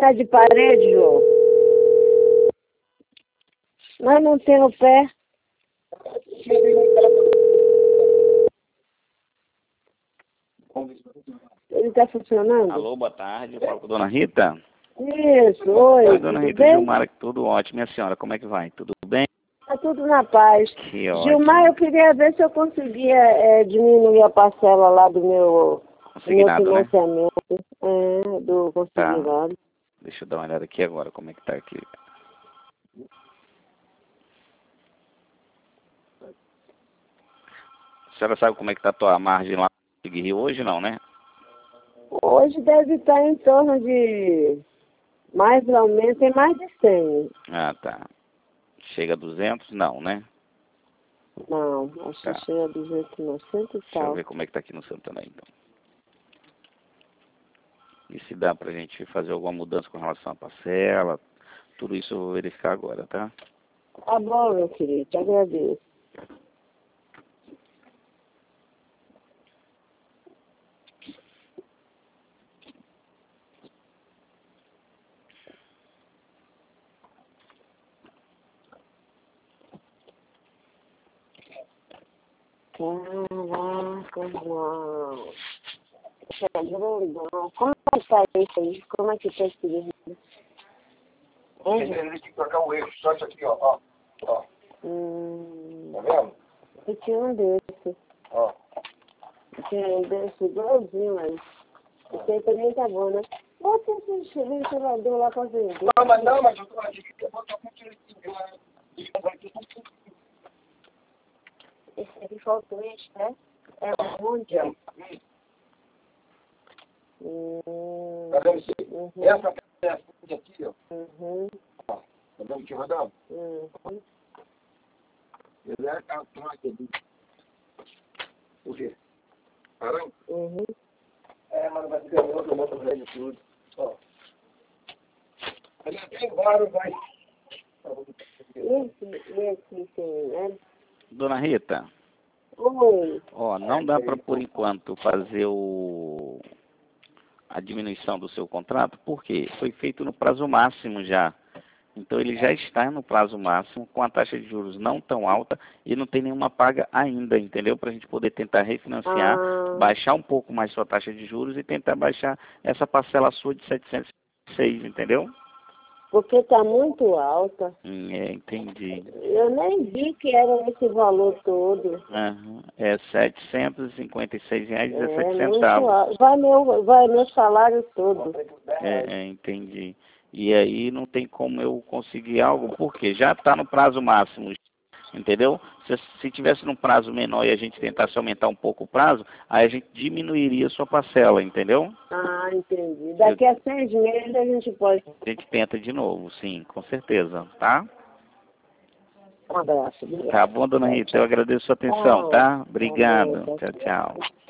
tá de parede, João. Nós não temos pé. Ele tá funcionando? Alô, boa tarde. Eu falo com a dona Rita. Isso, oi. Oi, dona Tudo Rita. bem? Gilmar, tudo ótimo. Minha senhora, como é que vai? Tudo bem? Tá tudo na paz. Que ótimo. Gilmar, eu queria ver se eu conseguia diminuir a parcela lá do meu Consignado, né? financiamento. Do consignado. Deixa eu dar uma olhada aqui agora, como é que tá aqui. A senhora sabe como é que tá a tua margem lá no Rio hoje, não, né? Hoje deve estar em torno de, mais ou menos, tem mais de 100. Ah, tá. Chega a 200? Não, né? Não, acho que chega a 200 e Deixa eu tal. ver como é que tá aqui no Santander, então. E se dá pra gente fazer alguma mudança com relação à parcela. Tudo isso eu vou verificar agora, tá? Tá bom, meu querido, te agradeço. Caraca, João. Pedrão, como é que tá isso aí? Como é que tá esse livro? Ele tem que trocar o eixo, só isso aqui, ó. Tá vendo? Eu tinha um desse. Ó. Eu tinha um desse igualzinho, mas esse aí também tá bom, né? Bota esse ventilador lá pra vender. Não, mas eu tô aqui, eu vou botar muito Esse aqui faltou eixo, né? É um mundial. Tá vendo isso aí? Essa peça aqui, ó. Ó. Tá vendo que rodando? Ele é a troca do... O quê? Caramba? É, mas vai ter outro motor velho tudo. Ó. Ele tem vários, vai. Esse tem, né? Dona Rita, Oi. ó, não dá para por enquanto fazer a diminuição do seu contrato, porque foi feito no prazo máximo já. Então ele já está no prazo máximo, com a taxa de juros não tão alta e não tem nenhuma paga ainda, entendeu? Para a gente poder tentar refinanciar, baixar um pouco mais sua taxa de juros e tentar baixar essa parcela sua de 706, entendeu? Porque tá muito alta. Entendi. Eu nem vi que era esse valor todo. É R$ 756,17. Muito alto. Vai meu salário todo. Entendi. E aí não tem como eu conseguir algo, porque já está no prazo máximo, entendeu? Se tivesse num prazo menor e a gente tentasse aumentar um pouco o prazo, aí a gente diminuiria a sua parcela, entendeu? Ah, entendi. Daqui a 6 meses a gente pode... A gente tenta de novo, sim, com certeza, tá? Um abraço. Obrigado. Tá bom, dona Rita, eu agradeço a sua atenção, tá? Obrigado. Tchau, tchau.